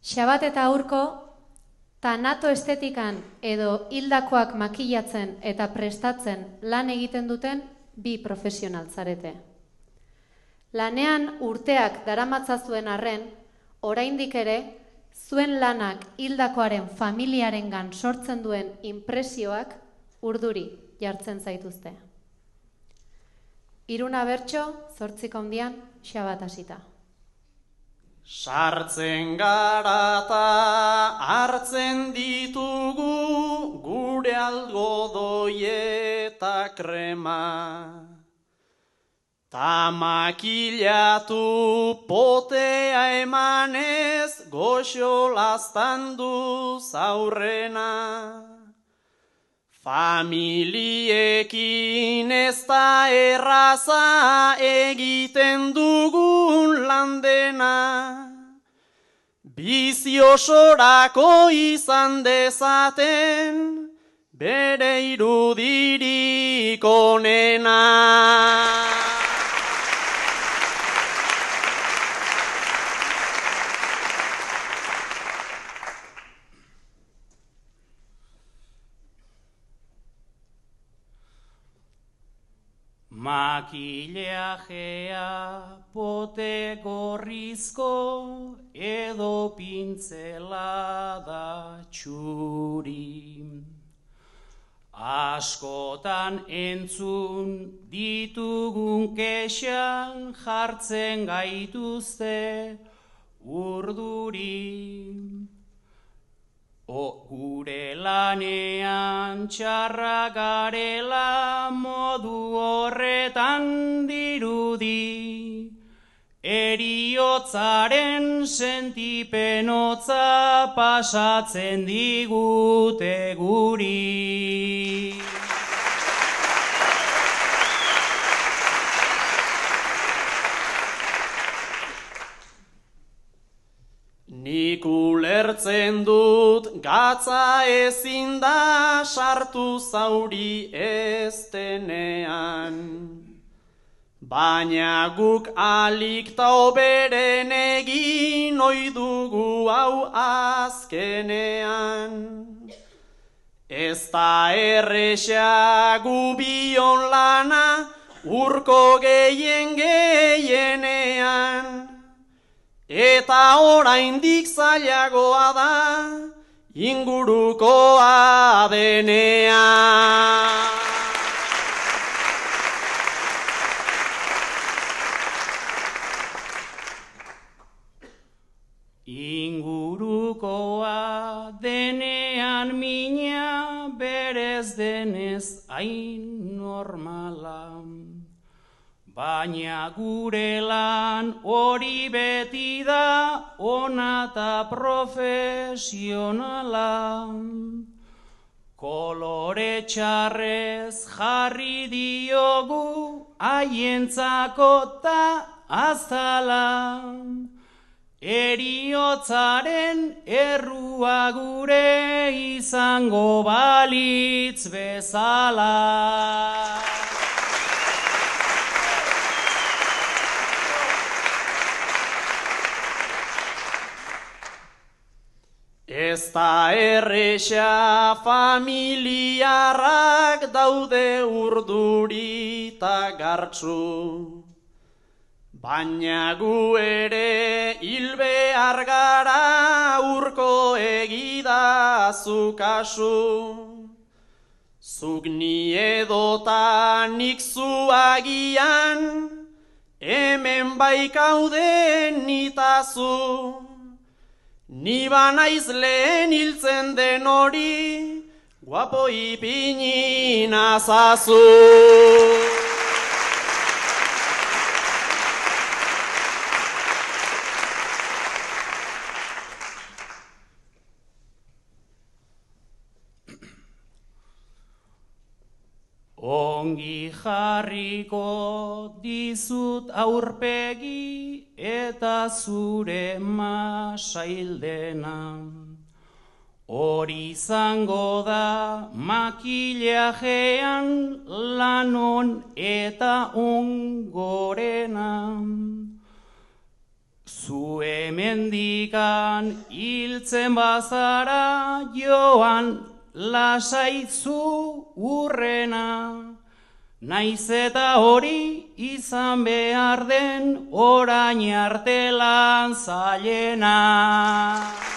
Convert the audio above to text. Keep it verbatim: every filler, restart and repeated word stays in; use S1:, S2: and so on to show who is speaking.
S1: Xabat eta Urko, tanato estetikan edo hildakoak makillatzen eta prestatzen lan egiten duten bi profesional zarete. Lanean urteak daramatzazuen arren, oraindik ere, zuen lanak hildakoaren familiarengan sortzen duen inpresioak urduri jartzen zaituzte. Iruna bertso, zortziko handian, Xabat hasita.
S2: Sartzen gara ta hartzen ditugu gure algodoi eta krema. Ta makillatu potea emanez goxo laztandu zaurrena. Familiekin ez da erraza egiten dugun landena. Bizi osorako izan dezaten bere irudirik onena. Makillajea pote gorrizko edo pintzelada txuri. Askotan entzun ditugun kexan jartzen gaituzte urduri. O gure lanean txarra garela modu horretan dirudi. Eriotzaren sentipenotza pasatzen digute guri. Nik ulertzen dut gatza ezin da sartu zauri ez denean. Baina guk alik ta oberen egin ohi dugu hau azkenean. Ez da erresa gu bion lana Urko gehien gehienean. Eta oraindik zailagoa da ingurukoa denean. Ingurukoa denean mina berez denez hain normala. Baina gure lan hori beti da ona ta profesionala. Kolore txarrez jarri diogu haientzako ta azala. Eriotzaren errua gure izango balitz bezala. Ez da erresa familiarrak daude urduri ta gartzu. Baina gu ere hil behar gara Urko egidazu kasu. Zuk ni edota nik zuagian, hemen baikaude nitazu. Ni banaiz lehen hiltzen den hori, guapo ipini nazazu. Ongi jarriko dizut aurpegi eta zure masaildena. Hori izango da makillajean lanon eta ongorena. Zu hemendikan hiltzen bazara, joan lasaizu urrena. Naiz eta hori izan behar den orain artelan zailena.